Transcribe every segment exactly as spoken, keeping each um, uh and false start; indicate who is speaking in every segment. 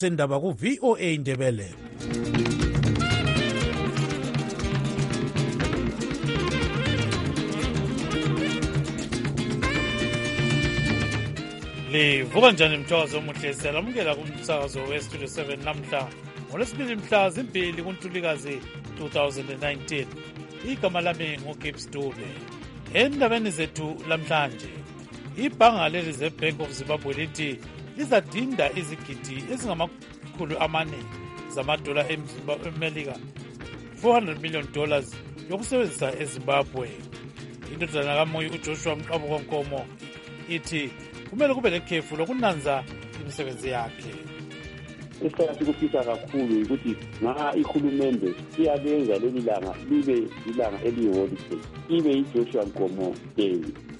Speaker 1: sendaba ku V O A Ndebele. Livuka njani mthokozo omuhle, siyalamukela kumsakazo we-Studio seven namhla ngolwesibili mhla zimbili kuNtulikazi two thousand nineteen. Igama lami nguGibbs Dube. Endabeni zethu lamhlanje, ibhanga le-Reserve Bank of Zimbabwe lithi lizadinda izigidi ezingamakhulu amane zamadola eMelika, four hundred million dollars yokusebenzisa eZimbabwe. Indodana kaMoyi uJoshua Mqabuko Nkomo ithi kumele kube lekhefu lokunanza imisebenzi yakhe.
Speaker 2: Isikhathi kufika kakhulu ukuthi nga ihulumende iyalenza leli langa libe ilanga eliyiholide, ibe iJoshua Nkomo Day.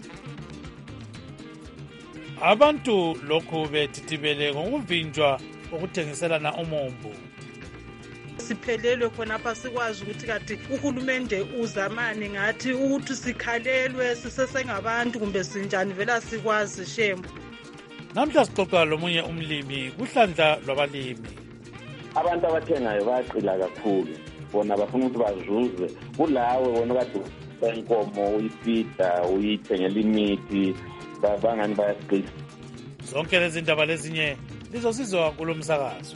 Speaker 1: Abantu lokhu bethithibele ngokuvinjwa okuthengiselana umombo.
Speaker 3: Siphelelwe khonapha sikwazi ukuthi kati uhulumende uzamani ngathi ukuthi sikhalelwe sisesengabantu kumbe sinjani, vela sikwazi shemu.
Speaker 1: Namhla sixoxa lomunye umlimi kuhlandla lwabalimi.
Speaker 2: Abantu abathengayo bayaqila kakhulu, bona bafuna ukuthi bazuze kulawe wona kade inkomo uyifida uyithengela imithi bangani bayasiqisa.
Speaker 1: Zonke lezi ndaba lezinye lizosizwa kulo msakazo.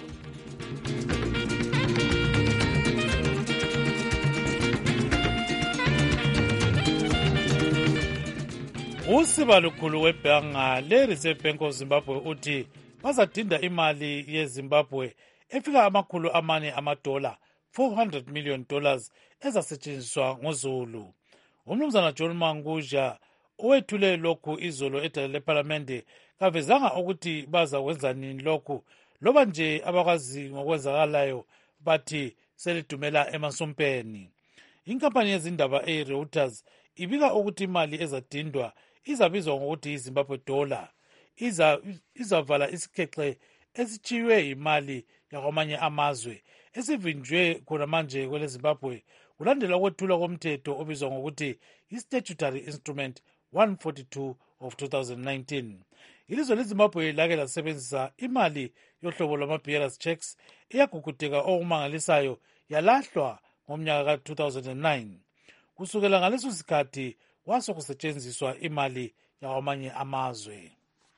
Speaker 1: Usiba lukhulu webhanga le-Reserve Bank of Zimbabwe uthi bazadinda imali yeZimbabwe efika amakhulu amane amadola, four hundred million dollars, ezasetshenziswa ngoZulu. Umnumzana John Mangudya owethule lokhu izolo edale leParlamente kavezanga ukuthi baza kwenza nini lokhu, loba nje abakwazi ngokwenzakalayo bathi selidumela emasompeni. Inkampani yezindaba eReuters ibika ukuthi imali ezadindwa izabizwa ngokuthi iZimbabwe dollar iza izavala isikhexe esitshiywe imali yakwamanye amazwe esivinjwe khona manje kwele Zimbabwe kulandela ukwethulwa komthetho obizwa ngokuthi i-Statutory Instrument one forty-two of two thousand nineteen. Ilizwe leZimbabwe lake lasebenzisa imali yohlobo lwama-bearers checks eyagugudeka okumangalisayo yalahlwa ngomnyaka ka two thousand nine. Kusukela ngaleso sikhathi kwaso kusetshenziswa imali yakwamanye amazwe.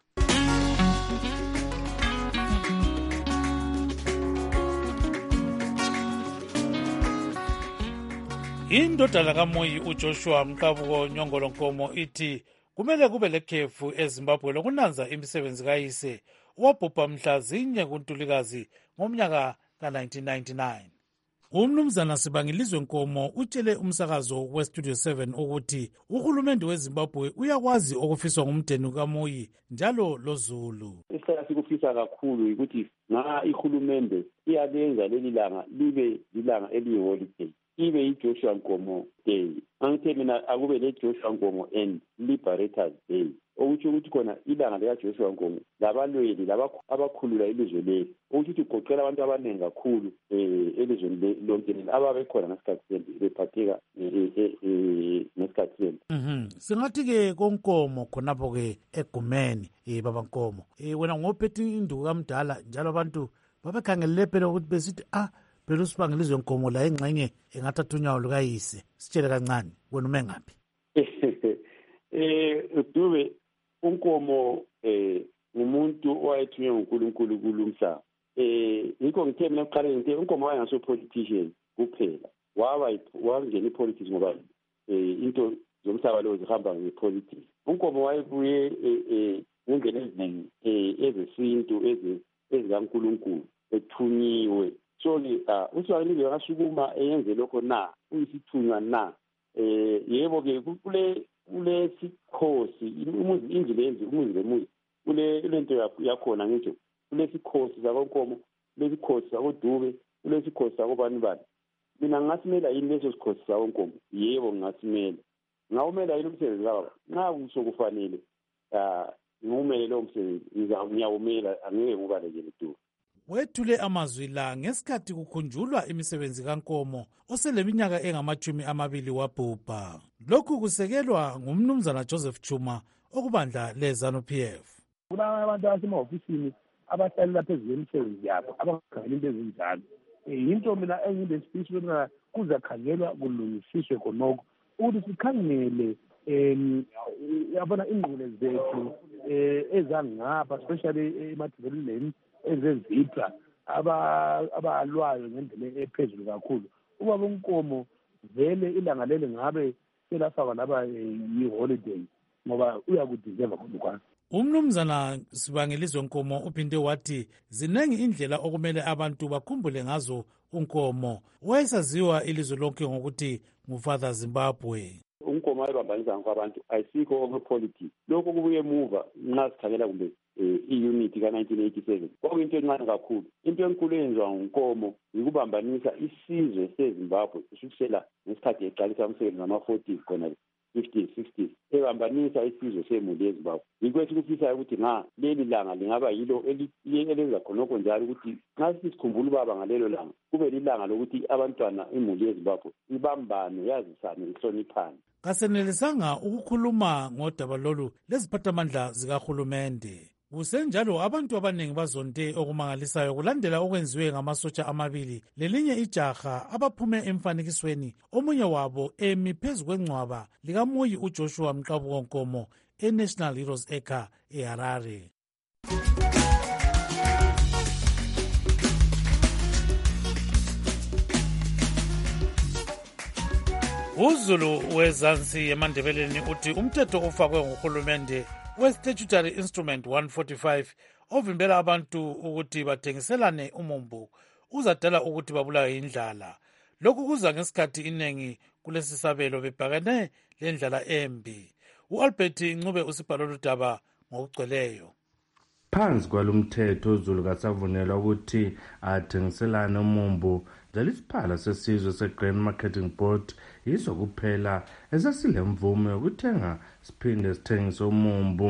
Speaker 1: Indodana kaMoyi uJoshua Mqabuko Nyongolo Nkomo ithi kumele kube lekhefu eZimbabwe lokunanza imisebenzi kayise owabhubha mhla zinye kuNtulikazi ngomnyaka ka nineteen ninety-nine. Umnumzana Sibangilizwe Nkomo utshele umsakazo we-Studio seven ukuthi uhulumende weZimbabwe uyakwazi okufiswa ngumdeni kaMoyi njalo loZulu.
Speaker 2: Isikhathi kufika kakhulu ukuthi nga ihulumende iyalenza leli langa libe ilanga eliyiholide, ibe iJoshua Nkomo Day. Angithe mina akube leJoshua Nkomo and Liberators Day, okuthi ukuthi khona ilanga likaJoshua Nkomo labalweli labakhulula ilizwe leli, ukuthi kugoqela abantu abaningi kakhulu elizweni lonke ababekhona ngesikhathi sempi bephatheka ngesikhathi sempi.
Speaker 1: Mhm. Singathi-ke konkomo khonapho-ke egumeni baba Nkomo, wena ngophethe induku kamdala njalo abantu babekhangelele phela ukuthi besithi ah phela uSibangilizwe Nkomo la engxenye engathatha unyawo lukayise. Sitshele kancane wena ume ngaphi?
Speaker 2: Eh Dube, uNkomo eh umuntu owayethunywe uNkulunkulu kulumhlaba. Eh yikho ngithe mina kuqala ngithe uNkomo wayengaso politician kuphela, waba wangena ipolitics ngoba eh into zomhlaba lo zihamba ngepolitics. uNkomo wayebuye eh ngengene eziningi eh ezesintu ezikaNkulunkulu ethunyiwe. So ke uSibangilizwe akasukuma eyenze lokho na uyisithunywa na eh yebo ke kule kule sikhosi umuzi indlela yenze umuzi lemuzi kule lento yakhona ngisho kule sikhosi zakoNkomo, kule sikhosi zakoDube, kule sikhosi zakobani bani. Mina ngasimela yini leso sikhosi zakoNkomo? Yebo ngasimela. Ngawumela yini umsebenzi lawo? Nxa kusokufanele ah ngumele lo msebenzi ngizawunyawumela, angeke ngubalekele tu.
Speaker 1: Wethule amazwi la ngesikhathi kukhunjulwa imisebenzi kaNkomo oseleminyaka engamachumi amabili wabhubha. Lokhu kusekelwa ngumnumzana Joseph Chuma okubandla leZANU-P F.
Speaker 4: Kuna abantu asemahofisini abahlalela phezulu kwemisebenzi yabo abakhangela into ezinjalo. Yinto mina engilesifiso lokuna kuzakhangelwa kulungisiswe khonokho ukuthi sikhangele um yabona ingqule zethu ezangapha especially emadevelopment ezezitra abalwayo ngendlela ephezulu kakhulu. Ubaba uNkomo vele ilanga lele ngabe selafakwa laba yi-holiday ngoba uyakudeserva khona kwakho.
Speaker 1: Umnumzana Sibangelizwe Nkomo uphinde wathi ziningi indlela okumele abantu bakhumbule ngazo uNkomo. Wayesaziwa ilizwe lonke ngokuthi nguFather Zimbabwe.
Speaker 2: uNkomo ayebambanisa kwabantu ayisikho okwepolitics. Lokho kubuye emuva nxa sikhangela kumbe i-unity ka-nineteen eighty-seven kwakuyinto encane kakhulu. Into enkulu eyenziwa nguNkomo yikubambanisa isizwe seZimbabwe kusukela ngesikhathi eqalisa umsebenzi ngama-forties khona fifties sixties ebambanisa isizwe semuli yeZimbabwe. Yikho esikufisayo ukuthi nga leli langa lingaba yilo elenza khonokho njalo ukuthi nxa sisikhumbula ubaba ngalelo langa kube lilanga lokuthi abantwana imuli yeZimbabwe ibambane yazisane ihloniphane.
Speaker 1: Kasenelisanga ukukhuluma ngodaba lolu leziphathamandla zikahulumende. Kusenjalo abantu abaningi bazonde okumangalisayo kulandela okwenziwe ngamasotsha amabili lelinye ijaha abaphume emfanekisweni omunye wabo emi phezu kwengcwaba likamuyi uJoshua Mqabuko Nkomo eNational Heroes Acre eHarare. UZulu wezansi emandebeleni uthi umthetho ofakwe nguhulumende we-Statutory Instrument one forty-five ovimbela abantu ukuthi bathengiselane umumbu uzadala ukuthi babulawe indlala. Lokhu kuza ngesikhathi iningi kulesi sabelo bebhekane lendlala embi. U-Albert Ncube usibhala ludaba ngokugcweleyo.
Speaker 5: Phansi kwalomthetho uZulu kasavunelwa ukuthi athengiselane umumbu njalo isiphala sesizwe se-Grain Marketing Board yiso kuphela esasilemvume yokuthenga siphinde sithengise umumbu.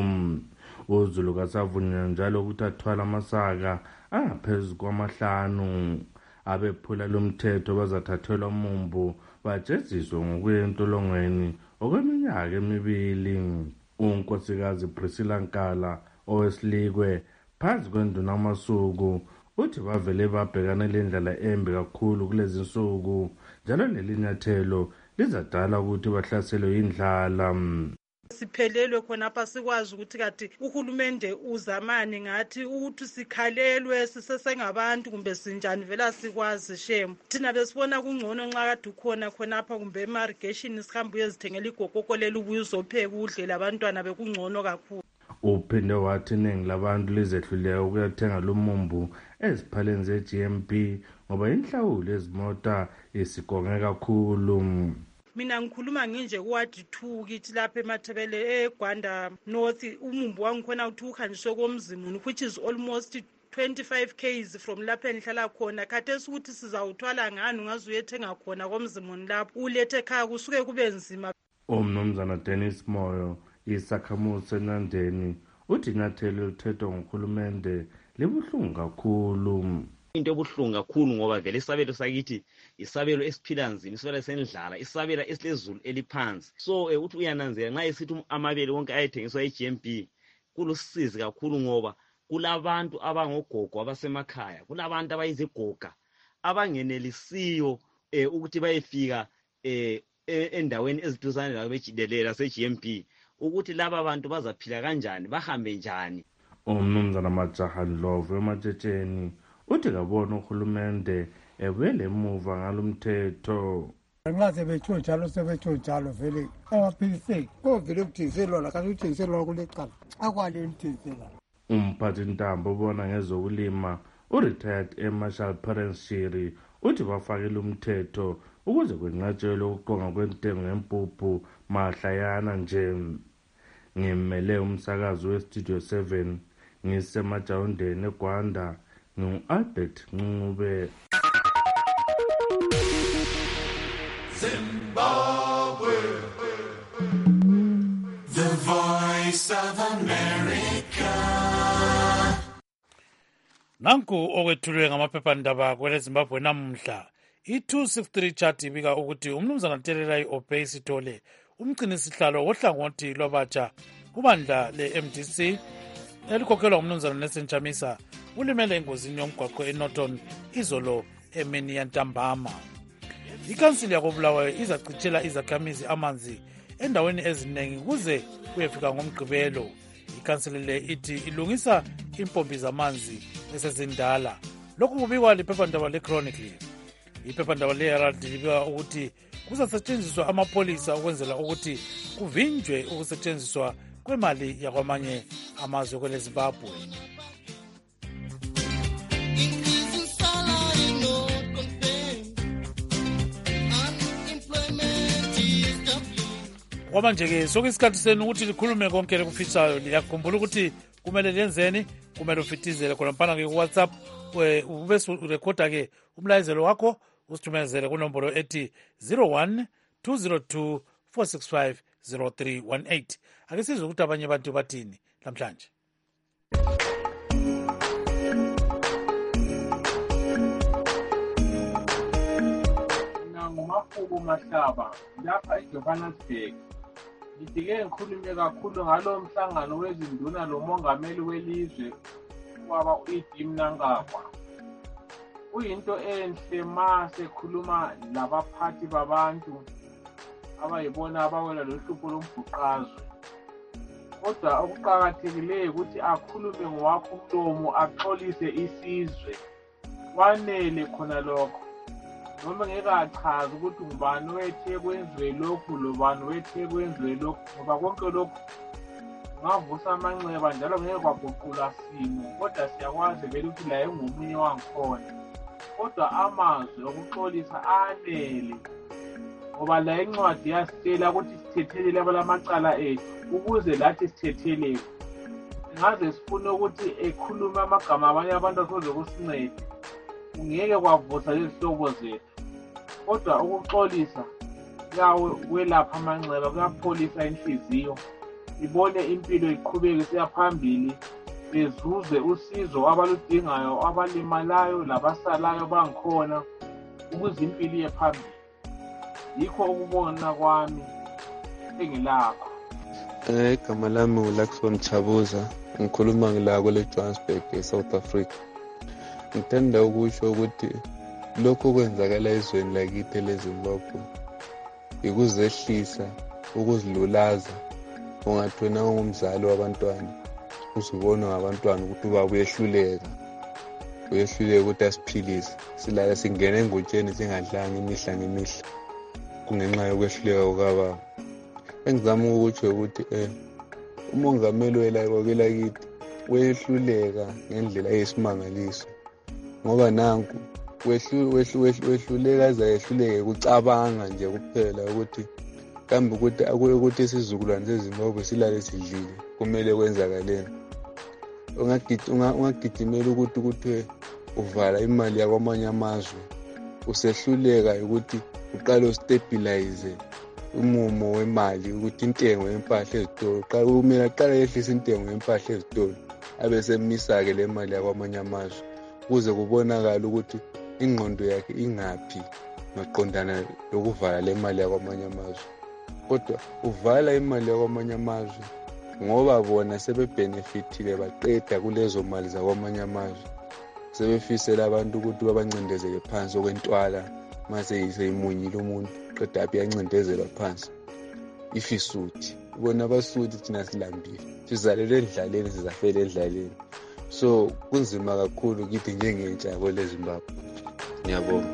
Speaker 5: uZulu kasavunelwa njalo ukuthi athwala amasaka angaphezu kwamahlanu. Abephula lomthetho bazathathelwa umumbu bajeziswe ngokuya entolongweni okweminyaka emibili. uNkosikazi Priscilla Nkala owesilikwe phansi kwenduna amasuku uthi bavele babhekana lendlela embi kakhulu kulezi nsuku njalo leli nyathelo lizadala ukuthi bahlaselwe indlala.
Speaker 3: Siphelelwe khonapha sikwazi ukuthi kati uhulumende uzamani ngathi ukuthi sikhalelwe sisesengabantu kumbe sinjani vela sikwazi shame. Thina besibona kungcono nxa kade ukhona khonapha kumbe emarigation sihambe uyezithengela igokoko leli ubuye uzopheka udle labantwana bekungcono kakhulu.
Speaker 5: Uphinde wathi iningi labantu lizehluleka ukuyathenga lumumbu eziphaleni ze-G M B ngoba inhlawulo ezimota isigonge kakhulu.
Speaker 3: Mina ngikhuluma nginje kuwadi two kithi lapha eMathebele eGwanda North umumbu wangikhona ukuthi ukhanjiswe komzimuni which is almost twenty-five k's from lapha engihlala khona. Khathesi ukuthi sizawuthwala ngani ungaze uyethenga khona komzimuni lapho ulethe ekhaya kusuke kube nzima.
Speaker 5: Umnumzana Dennis Moyo isakhamuzi senandeni uthi inyathelo lithethwa nguhulumende libuhlungu kakhulu.
Speaker 6: Into ebuhlungu kakhulu ngoba vele isabelo sakithi isabelo esiphila nzima, isabelo sendlala, isabelo esilezulu eliphansi. So uthi uyananzela nxa esithi amabele wonke ayethengiswa e-G M B kulusizi kakhulu ngoba kulabantu abangogogo abasemakhaya, kulabantu abayizigoga abangenelisiyo eh, ukuthi bayefika eh, endaweni eziduzane labo bejidelela se-G M B ukuthi laba bantu bazaphila kanjani bahambe njani.
Speaker 5: Umnumzana Majaha Ndlovu ematshetsheni uthi kabona uhulumende ebele emuva ngalomthetho.
Speaker 7: Nxa sebetsho njalo sebetsho njalo vele amaphilisi kovele ukuthengiselwa la kanti ukuthengiselwa kulecala akwale emthengisela.
Speaker 5: Umphathi Ntambo obona ngezokulima u-retired eMarshall Parents Shiri uthi bafakile umthetho ukuze kwenqatshelwe ukuqonga kwentengo yempuphu mahlayana nje. Ngimele umsakazi we-Studio seven ngisemajawundeni eGwanda ngu-Albert Ncube.
Speaker 8: Zimbabwe, the voice of America.
Speaker 1: Nanku okwethulwe ngamaphephandaba kwele Zimbabwe namuhla. I-two sixty-three chart ibika ukuthi umnumzana Telelai Obey Sithole umgcinisihlalo wohlangothi lwabatsha kubandla le-M D C elikhokhelwa ngumnumzana Nelson Chamisa ulimele engozini yomgwaqo eNorton izolo emini yantambama. Ikhansili yakoBulawayo izacitshela izakhamizi amanzi endaweni eziningi kuze kuyefika ngomgqibelo. Ikhansili le ithi ilungisa impompi zamanzi esezindala. Lokhu kubikwa liphephandaba leChronicle. Iphephandaba leHerald libika ukuthi kuzasetshenziswa amapolisa ukwenzela ukuthi kuvinjwe ukusetshenziswa kwemali yakwamanye amazwe kwele Zimbabwe. Ngoba nje-ke sokuyisikhathi senu ukuthi likhulume konke lekufisayo. Liyakhumbula ukuthi kumele lenzeni, kumele ufitizele khona mpana-ke ku-WhatsApp ube urekhoda-ke umlayezelo wakho usithumelezele kunombolo ethi zero one two zero two four six five zero three one eight. Ake sizwe ukuthi abanye abantu bathini namhlanje.
Speaker 9: Ngumafuku Mahlaba lapha eJohannesburg. Ngidike ngikhulume kakhulu ngalo mhlangano wezinduna lomongameli welizwe waba uIdim Nangagwa. Kuyinto enhle mase khuluma labaphathi babantu abayibona abawela lohlupho lombhuqazwe. Kodwa okuqhakathekileyo ukuthi akhulume ngowakho umlomo axolise isizwe. Wanele khona lokho. Noma ngeke achaze ukuthi ngubani wethe kwenziwe lokhu lobani wethe kwenziwe lokhu ngoba konke lokhu ngavusa amanxeba njalo ngeke kwaguqula simo kodwa siyakwazi vele ukuthi la engomunye wangikhona kodwa amazwi okuxolisa anele ngoba la incwadi yasitshela ukuthi sithethelele abalamacala ethu ukuze lathi sithethelele ngaze sifune ukuthi ekhulume amagama abanye abantu asoze kusincede ungeke kwavusa izihlobo zethu kodwa ukuxolisa kuyawelapha amanxeba kuyapholisa inhliziyo ibone impilo iqhubeke siyaphambili bezuze usizo abaludingayo abalimalayo labasalayo bangikhona ukuze impilo iye phambili yikho ukubona kwami engilakho.
Speaker 10: Eh igama lami uLaxon Chabuza ngikhuluma ngila kule Johannesburg eSouth Africa. Ngithanda ukusho ukuthi lokho kwenzakala ezweni lakithi leZimbabwe ikuzehlisa ukuzilulaza ungathona umzali wabantwana usubona ngabantwana ukuthi ubaba uyehluleka uyehluleka ukuthi asiphilise silala singena engutsheni singadlanga imihla ngemihla kungenxa yokwehluleka kwababa. Engizama ukuthi ukuthi eh umongameli welakithi wehluleka ngendlela eyisimangaliso ngoba nanku wehluleka azayehluleke kucabanga nje kuphela ukuthi kambe ukuthi ukuthi isizukulwane seZimbabwe silale sidlile kumele kwenzakaleni. Ungagidimela ukuthi ukuthi uvala imali yakwamanye amazwe usehluleka ukuthi uqale ustabilize umumo wemali ukuthi intengo yempahla ezitolo qala kumele aqala yehlisa intengo yempahla ezitolo abesemisa-ke le mali yakwamanye amazwe ukuze kubonakala ukuthi ingqondo yakhe ingaphi maqondana lokuvala le mali yakwamanye amazwe. Kodwa uvala imali yakwamanye amazwe ngoba bona sebebenefitile baqeda kulezo mali zakwamanye amazwe sebefisela abantu ukuthi babancindezele phansi okwentwala mase yiseyimunyile umuntu qeda aphi yancindezelwa phansi ifisuthi bona abasuthi thina silambile sizalele endlaleni sizafela endlaleni so kunzima kakhulu kithi njengentsha kwele Zimbabwe. Ngiyabonga.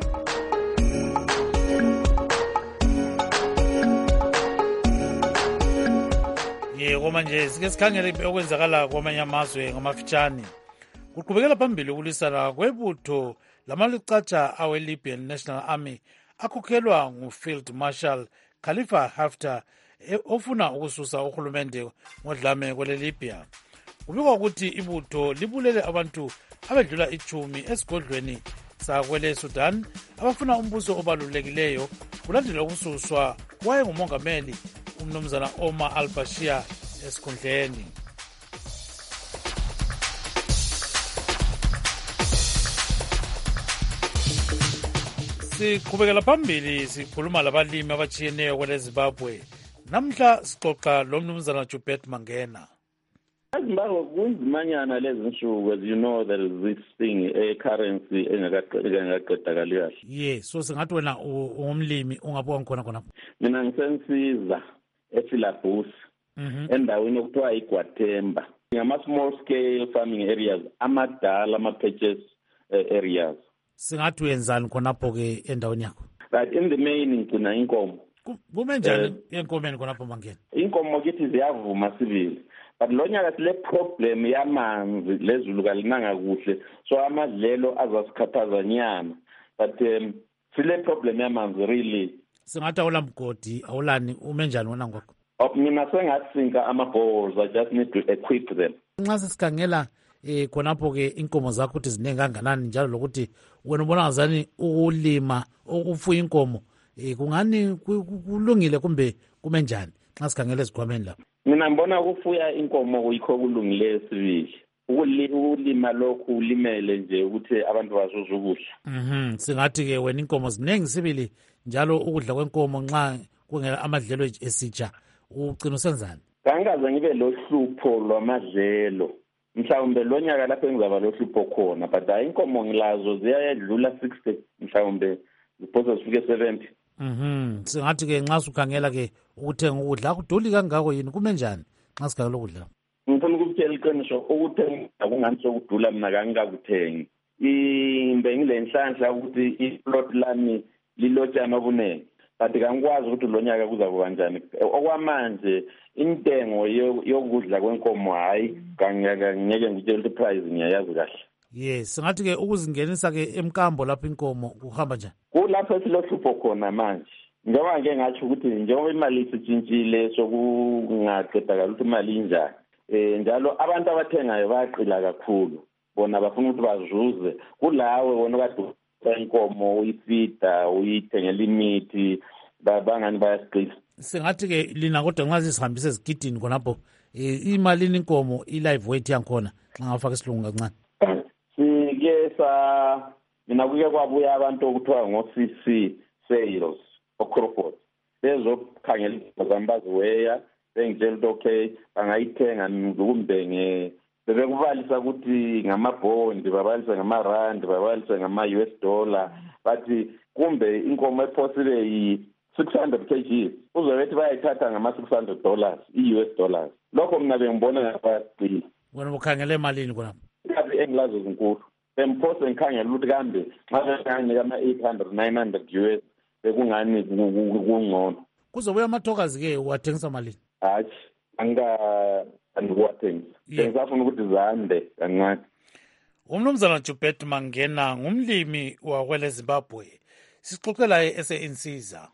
Speaker 1: Yebo manje sike sikhangele okwenzakala kwamanye amazwe ngamafitshane. Kuqhubekela phambili ukulwisana kwebutho lamalucatsha awe-Libyan National Army akhokhelwa nguField Marshal Khalifa Haftar ofuna ukususa uhulumende ngodlame kwele Libya. Kubikwa ukuthi ibutho libulele abantu abedlula ichumi esigodlweni sakwele Sudan abafuna umbuso obalulekileyo kulandela ukususwa kwayengumongameli umnumzana Omar al-Bashir esikhundleni. Siqhubekela phambili sikhuluma labalimi abatshiyeneyo kwele Zimbabwe. Namhla sixoxa lo mnumzana Jubert Mangena.
Speaker 2: Zimbabwe kunzimanyana lezi nsuku, as you know, there is this thing, a currency engaqedakali kahle.
Speaker 1: Ye, so singathi wena ungumlimi ungabuka ngikhona khonapho.
Speaker 2: Mina ngisensiza ePhilabus endaweni okuthiwa iGwathemba. Ngama-small scale farming areas, amadala, ama-patches areas.
Speaker 1: Singathi wenzani khonapho-ke endaweni yakho?
Speaker 2: But in the main ngigcina inkomo.
Speaker 1: Kume njani enkomeni khonapho mangena?
Speaker 2: Inkomo kithi ziyavuma sibili. But lo nyaka sile problem yamanzi lezulu kalinanga kuhle, so amadlelo azasikhathaza nyana. But um, sile problem yamanzi really.
Speaker 1: Singathi awulamgodi awulani ume njani wona ngokho?
Speaker 2: Mina sengasinka ama-balls, I just need to equip them.
Speaker 1: Nxa sesikhangela eh khonapho-ke inkomo zakho ukuthi ziningi kanganani njalo lokuthi wena ubona ngazani ukulima ukufuya inkomo eh kungani kulungile kumbe kume njani nxa sikhangela ezikhwameni lapho?
Speaker 2: Mina ngibona ukufuya inkomo kuyikho kulungile sibili. Ukulima lokhu ulimele nje ukuthi abantu bazuze ukudla.
Speaker 1: Mhm, singathi-ke wena inkomo ziningi sibili njalo ukudla kwenkomo nxa kungela amadlelo esitsha ugcina usenzani?
Speaker 2: Kangaze ngibe lohlupho lwamadlelo. Mhlawumbe lo nyaka lapho engizaba lohlupho khona, but hayi inkomo ngilazo ziyayedlula sixty, mhlawumbe ziphose zifike seventy.
Speaker 1: Mhm, singathi-ke nxa sukhangela-ke ukuthenga ukudla akuduli kangako yini kume njani nxa sikhangela ukudla?
Speaker 2: Ngifuna ukutshela iqiniso ukuthenga akungani sokudula mina kangikakuthengi. Imbe ngile nhlanhla ukuthi iplot lami lilotshana obuningi. But kangikwazi ukuthi lo nyaka kuzakuba kanjani. Okwamanje intengo yokudla kwenkomo hayi ngeke ngitshele ukuthi price ngiyayazi kahle.
Speaker 1: Yes, singathi-ke ukuzingenisa-ke emkambo lapho inkomo kuhamba njani?
Speaker 2: Kulapho silohlupho khona manje. Njengoba ngeke ngatsho ukuthi njengoba imali isitshintshile sokungaqedakala ukuthi imali injani. Eh njalo abantu abathengayo bayaqila kakhulu. Bona bafuna ukuthi bazuze. Kulawe wona kade inkomo uyifida uyithengela imithi babangani bayasiqisa.
Speaker 1: Singathi-ke lina kodwa nxa sisihambise ezigidini khonapho imali inkomo i-live weight yankhona nxa ngafaka isilungu kancane.
Speaker 2: Sike sa mina kuke kwabuya abantu okuthiwa ngo-C C sales oCrawford. Bezokhangela izimali baziweya bengitshela ukuthi okay bangayithenga kumbe nge bebekubalisa ukuthi ngamabhondi babalisa ngamarandi babalisa ngama-U S dollar bathi kumbe inkomo ephosile yi-six hundred kilograms uzobethi bayayithatha ngama-six hundred dollars i-U S dollars. Lokho mina bengibona ngapaqile.
Speaker 1: Wena ukhangele emalini khonapho?
Speaker 2: Kabi engilazo zinkulu. Bemphose ngikhangela ukuthi kambe nxa bengani kama-eight hundred nine hundred U S bekungani kungcono.
Speaker 1: Kuzobuya amathokazi-ke uwathengisa malini?
Speaker 2: Hayi anga angiwathengisa. Ngisafuna ukuthi zande kancane.
Speaker 1: Umnumzana Jubert Mangena ngumlimi wakwele Zimbabwe. Sixoxela ese-Insiza.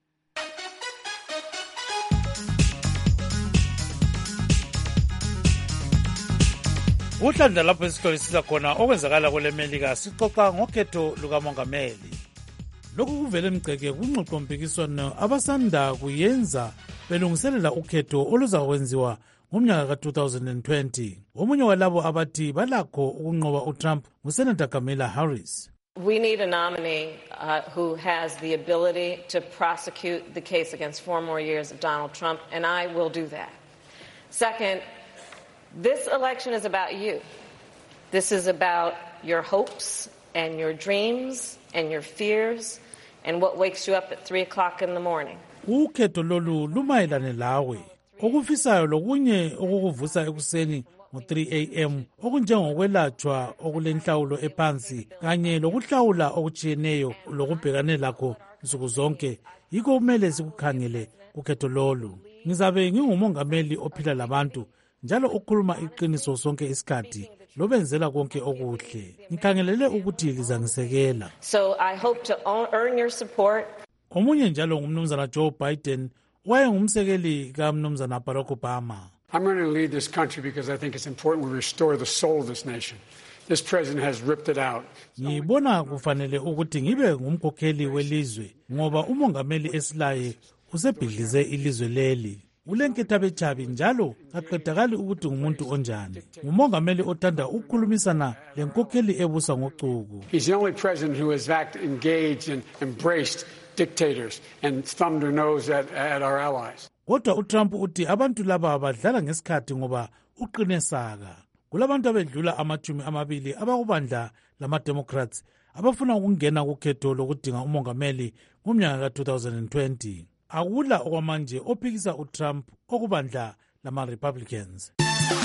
Speaker 1: Uhlandla lapho esihlolisisa khona okwenzakala kwele Melika sixoxa ngokhetho lukamongameli. Lokhu kuvele emgceke kungxoxo mpikiswano abasanda kuyenza belungiselela ukhetho oluzakwenziwa ngomnyaka ka two thousand twenty. Omunye walabo abathi balakho ukunqoba uTrump nguSenator Kamala Harris.
Speaker 11: We need a nominee uh, who has the ability to prosecute the case against four more years of Donald Trump, and I will do that. Second, this election is about you. This is about your hopes and your dreams and your fears and what wakes you up at three o'clock in the morning.
Speaker 1: Ukhetho lolu lumayelane lawe. Okufisayo lokunye okukuvusa ekuseni ngo-three a m okunjengokwelatshwa okulenhlawulo ephansi kanye lokuhlawula okutshiyeneyo lokubhekane lakho nsuku zonke yikho kumele sikukhangele kukhetho lolu. Ngizabe ngingumongameli ophila labantu njalo ukhuluma iqiniso sonke isikhathi lobenzela konke okuhle. Ngikhangelele ukuthi lizangisekela.
Speaker 11: So I hope to earn your support.
Speaker 1: Omunye njalo ngumnumzana Joe Biden wayengumsekeli kaMnumzana Barack Obama.
Speaker 12: I'm going to lead this country because I think it's important we restore the soul of this nation. This president has ripped it out.
Speaker 1: Ngibona kufanele ukuthi ngibe ngumkhokheli welizwe ngoba umongameli esilaye usebhidlize ilizwe leli. Ulenkethabechabi njalo kaqedakali ukuthi ngumuntu onjani. Ngumongameli othanda ukukhulumisana lenkokheli ebusa ngocuku.
Speaker 12: He's the only president who has acted, engaged and embraced dictators and thumbed their nose at, at our allies.
Speaker 1: Kodwa uTrump uthi abantu laba badlala ngesikhathi ngoba uqine saka. Kulabantu abedlula amachumi amabili abakubandla lama-Democrats abafuna ukungena kukhetho lokudinga umongameli ngomnyaka ka-two thousand twenty. Akula okwamanje ophikisa uTrump okubandla lama-Republicans.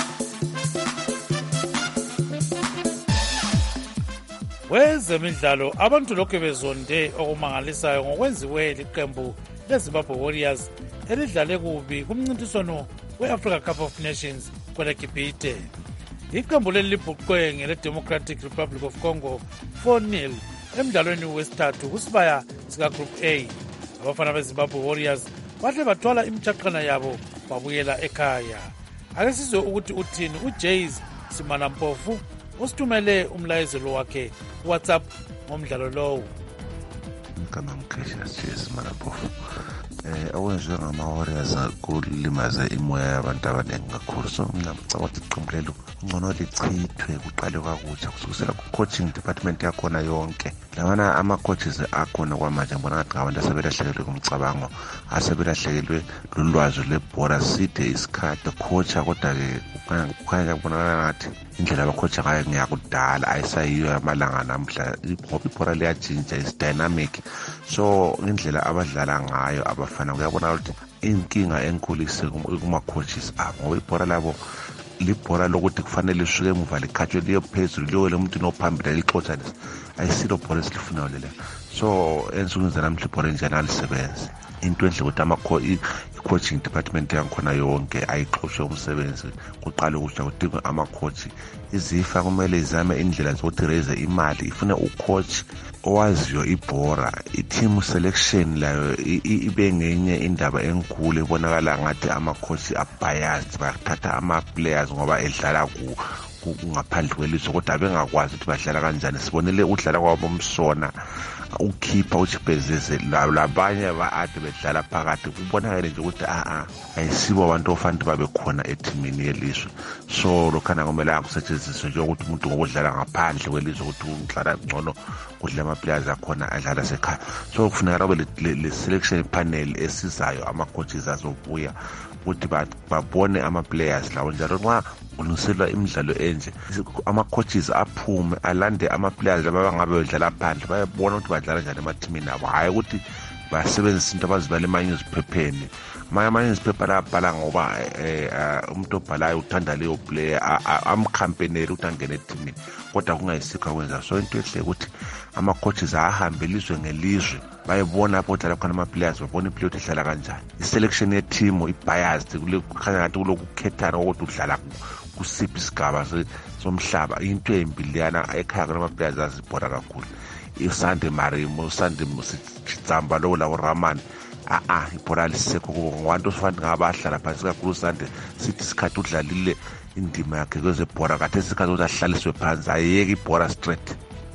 Speaker 1: Kwezemidlalo abantu lokhu bezonde okumangalisayo ngokwenziwe liqembu leZimbabwe Warriors elidlale kubi kumncintiswano we-Africa Cup of Nations kweleGibhite. Iqembu leli libhuqwe ngele-Democratic Republic of Congo four nil emdlalweni wesithathu kusibaya sika-Group A. Abafana beZimbabwe Warriors bahle bathwala imithaqana yabo babuyela ekhaya. Ake sizwe ukuthi uthini uJays Simanampofu usithumele umlayezelo wakhe WhatsApp ngomdlalo lowo.
Speaker 13: Ngama Mkheshas Jays Simanampofu. Eh awenziwe ngama-Warriors kulimaze imoya yabantu abaningi kakhulu. So mina ngicabanga iqembu lelo ngcono lichithwe kuqale kwakutsha kusukela ku-coaching department yakhona yonke. Labana ama-coaches akhona kwamanje ngibona ngathi ngabantu asebelahlekelwe kumcabango, asebelahlekelwe lulwazi lebhora side isikhathi coacha, kodwa-ke kukhanya kubonakala ngathi indlela abakhocha ngayo ngiyakudala ayisayiyo yamalanga namhla. Ibhora liyajintsha, is dynamic. So indlela abadlala ngayo abafana kuyabona ukuthi inkinga enkulu kuma-coaches abo ngoba ibhora labo libhora lokuthi kufanele lisuke emuva likhatshwe liye phezulu liyo lemuntu nophambili lixotshanisa. Ayisilo bhora esilifunayo lela. So ensukwini zanamhla ibhora enjani alisebenzi. Into enhle ukuthi i-coaching department yankhona yonke ayixoshwe umsebenzi kuqala ukuthi kudingwe ama-coach. Izifa kumele izame indlela zokuthi raise imali ifune ucoach owaziyo ibhora. I-team selection layo ibe ngenye indaba enkulu ebonakala ngathi ama-coach abiased, bathatha ama-players ngoba edlala ku ngaphandle kwelizwe kodwa bengakwazi ukuthi badlala kanjani. Sibonele udlala kwabo umsona ukhipha uchibhezeze labanye ba-ade bedlala phakathi kubonakale nje ukuthi a-a ayisibo abantu ofanele babe khona ethimini yelizwe. So lokhana kumele akusetshenziswe njengokuthi umuntu ngokudlala ngaphandle kwelizwe ukuthi udlala ngcono kudla ama-players akhona adlala sekhaya. So kufuneka kube le-selection panel esizayo ama-coaches azobuya ukuthi babone ama-players lawo njalo nxa kulungiselwa imidlalo enje ama-coaches aphume alande ama-players laba bangabe bedlala phandle bayabona ukuthi badlala njani emathimini abo, hhayi ukuthi basebenzisa into abazibala ema-newsphepheni. Ama-newspaper ayabhala ngoba umuntu obhalayo uthanda leyo player amkhampeneli ukuthi angene ethimini kodwa kungayisikho akwenza. So into ehle ukuthi ama-coaches ahambeliswe ngelizwe bayebona apho odlala khona ama-players babona iplayer ukuthi idlala kanjani. I-selection ye-team i-biased kukhanya ngathi kulokukhethana ukuthi udlala kusiphi isigaba somhlaba. Into embi leyana ekhaya khona ama-players azibhora kakhulu. Usande Marimo, usande Chitsamba lo lawo Ramani a-a ibhora lisekho kubo ngobantu ofanele ngabahlala phansi kakhulu usande sithi isikhathi udlalile indima yakhe kwezebhora kade isikhathi ukuthi ahlaliswe phansi ayeke ibhora straight.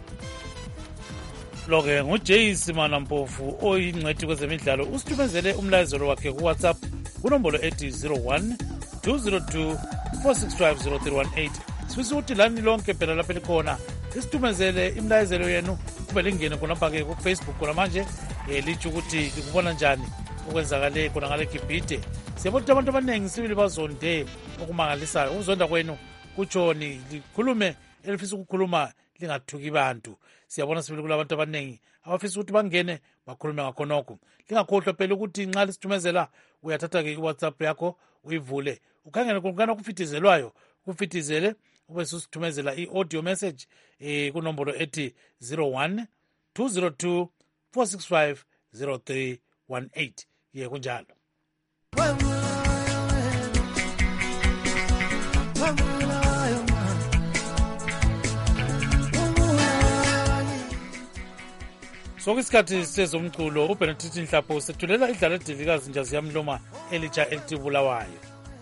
Speaker 1: Lo-ke nguJays Simanampofu oyingcwethi kwezemidlalo usithumezele umlayezelo wakhe kuWhatsApp kunombolo ethi zero one two zero two four six five zero three one eight. Sifisa ukuthi lani lonke phela lapha likhona isithumezele imlayezelo yenu kube lingene khonapha-ke kufacebook khona manje um litsho ukuthi likubona njani okwenzakale khona ngale Gibhite. Siyabona ukuthi abantu abaningi sibili bazonde okumangalisayo. Ukuzonda kwenu kutshoni likhulume elifisa ukukhuluma lingathuki bantu. Siyabona sibili kulabantu abaningi abafisa ukuthi bangene bakhulume ngakhonokho. Lingakhohlwa phela ukuthi nxa lisithumezela uyathatha-ke iWhatsApp yakho uyivule ukhangele kunkana kufitizelwayo kufitizele ube susithumezela i-audio message eh kunombolo ethi zero one two zero two four six five zero three one eight. Ye kunjalo. Sokusikhathi sezomculo uBenedict Nhlapho sethulela idlala edilikazi njazi yamloma elitsha elithi Bulawayo.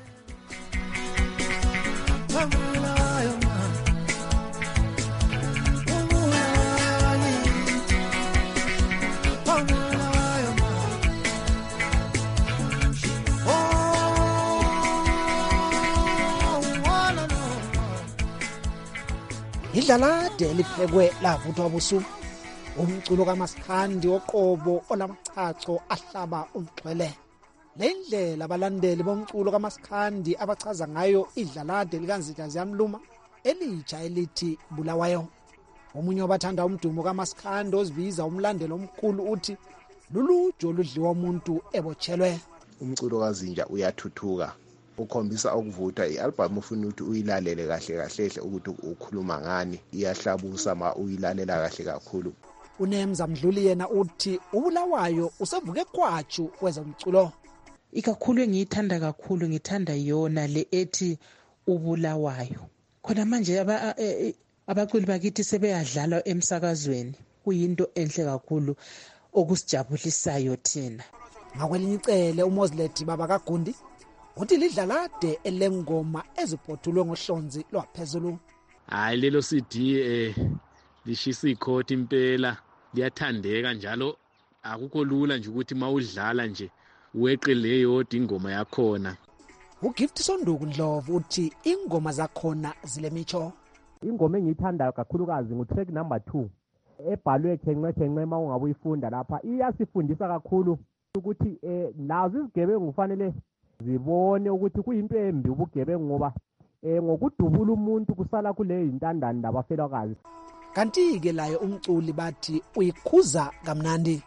Speaker 14: Idlalade eliphekwe lavuthwa busuku umculo kaMasikhandi oqobo olamachacho ahlaba umxhwele Le ndlela abalandeli bomculo kaMasikhandi abachaza ngayo idlalade likaNzinja Ziyamluma elitsha elithi Bulawayo. Omunye wabathanda umdumo kaMasikhandi ozibiza umlandelo omkhulu uthi luluju oludliwa umuntu ebotshelwe.
Speaker 15: Umculo kaZinja uyathuthuka, ukhombisa ukuvutha. I-album ufuna ukuthi uyilalele kahle kahle ukuthi ukhuluma ngani, iyahlabusa ma uyilalela kahle kakhulu.
Speaker 14: uNemza Mdluli yena uthi uBulawayo usevuke kwatshu kwezomculo.
Speaker 16: Ikakhulu engiyithanda kakhulu ngithanda yona le ethi uBulawayo. Khona manje aba abaculi bakithi sebeyadlala emsakazweni, kuyinto enhle kakhulu okusijabulisayo thina.
Speaker 14: Ngakwelinye icele uMozlet baba kaGundi uthi lidlalade elengoma eziphothulwe ngohlonzi lwaphezulu.
Speaker 17: Hayi lelo C D eh lishisa ikhoti impela, liyathandeka njalo akukho lula nje ukuthi mawudlala nje weqe leyo ingoma yakhona.
Speaker 14: uGift Sonduku Ndlovu uthi ingoma zakhona zilemicho.
Speaker 18: Ingoma engiyithanda kakhulukazi ngutrack number two ebhalwe Chenqe Chenqe mawungabe uyifunda lapha, iyasifundisa kakhulu ukuthi eh nazo izigebengu kufanele zibone ukuthi kuyinto embi ubugebengu ngoba eh ngokudubula umuntu kusala kule intandane labafelakazi.
Speaker 14: Kanti ke layo umculi bathi uyikhuza kamnandi.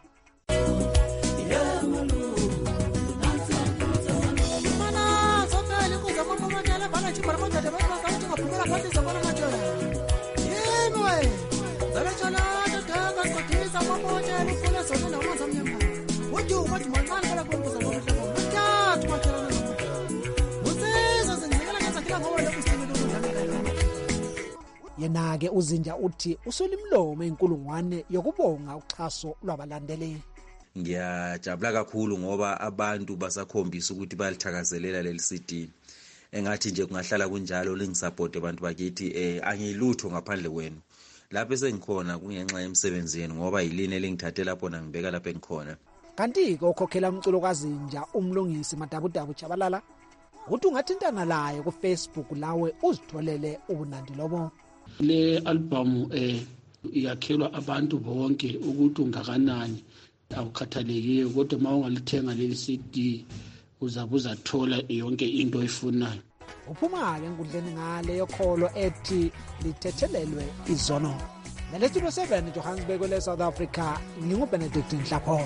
Speaker 14: Yena-ke uZinja uthi usulimlomo inkulungwane yokubonga uxhaso lwabalandeli.
Speaker 19: Ngiyajabula kakhulu ngoba abantu basakhombisa ukuthi balithakazelela leli C D. Engathi nje kungahlala kunjalo lingisupport abantu bakithi eh angilutho ngaphandle kwenu. Lapho esengikhona kungenxa yemsebenzi yenu ngoba yilini elingithathe lapho na ngibeka lapho engikhona.
Speaker 14: Kanti ke ukhokhela umculo kaZinja umlungisi Madabudabu Chabalala uthi ungathintana laye ku Facebook lawe uzitholele ubunandi lobo.
Speaker 20: Le album eh iyakhelwa abantu bonke ukuthi ungakanani awukhathalekile, kodwa mawungalithenga leli C D uzabuza thola yonke into oyifunayo.
Speaker 14: Uphuma ke enkundleni ngale yokholo ethi lithethelelwe izono. Nalestudio seven Johannesburg le South Africa, nginguBenedict Nhlapho.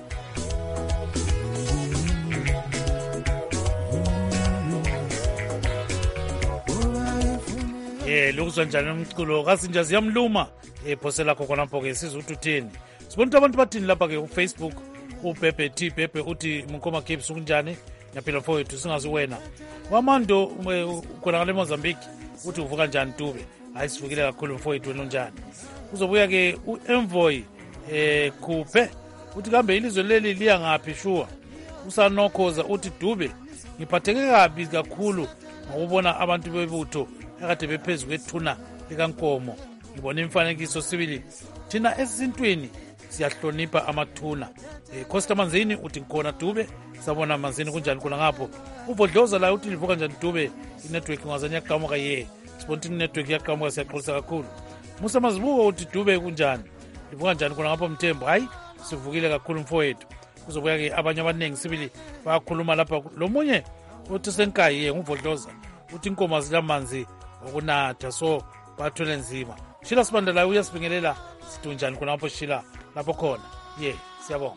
Speaker 1: Eh lokuzwa njani umculo kaZinja Ziyamluma ephosela khona lapho ke sizwe ukuthi uthini. Sibona abantu bathini lapha ke ku Facebook, uBebe T Bebe uthi Mkhoma Gibbs kunjani naphela mfowethu singazi wena. Wamando khona ngale Mozambique uthi uvuka njani Dube. Hayi sivukile kakhulu mfowethu wena unjani. Uzobuya ke uEnvoy eh Khuphe uthi kambe ilizwe leli liya ngaphi sure. Usanokhoza uthi Dube ngiphatheke kabi kakhulu ngokubona abantu bebutho akade bephezulu kwethuna likaNkomo. Ngibona imfanekiso sibili thina esintwini siyahlonipha amathuna. Eh Costa Manzini uthi ngkhona Dube, sabona Manzini kunjani khona ngapho. Uvodloza la uthi livuka njani Dube, inetwork ngazanya yaqhamuka ye. Sibona inetwork yaqhamuka siyaxolisa kakhulu. Musa Mazibuko uthi Dube kunjani? Livuka njani khona ngapho Mthembu? Hayi sivukile kakhulu mfowethu. Kuzobuya ke abanye abaningi sibili bayakhuluma lapha. Lo munye uthi senkayi ye nguvodloza uthi inkomo zilamanzi okunatha so bathole nzima. Shila Sibandala uyasibingelela sithi njani khona lapho Shila lapho khona. Ye siyabonga.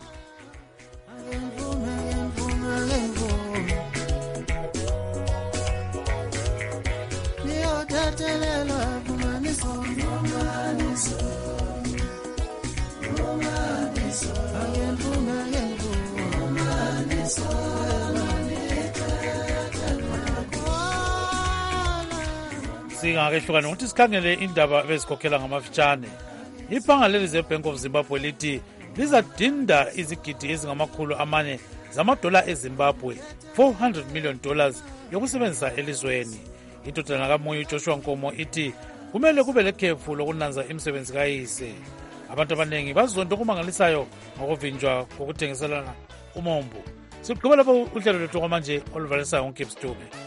Speaker 1: Singakehlukana ukuthi sikhangele indaba bezikhokhela ngamafitshane. Ibhanga leli zeBank of Zimbabwe lithi lizadinda izigidi ezingamakhulu amane zamadola eZimbabwe, four hundred million dollars yokusebenzisa elizweni. Indodana kaMoyo uJoshua Nkomo ithi kumele kube lekhefu lokunanza imisebenzi kayise. Abantu abaningi bazonto okumangalisayo ngokuvinjwa kokuthengiselana umombo. Sigqibela lapho uhlelo lwethu kwamanje oluvalisayo uGibbs Dube.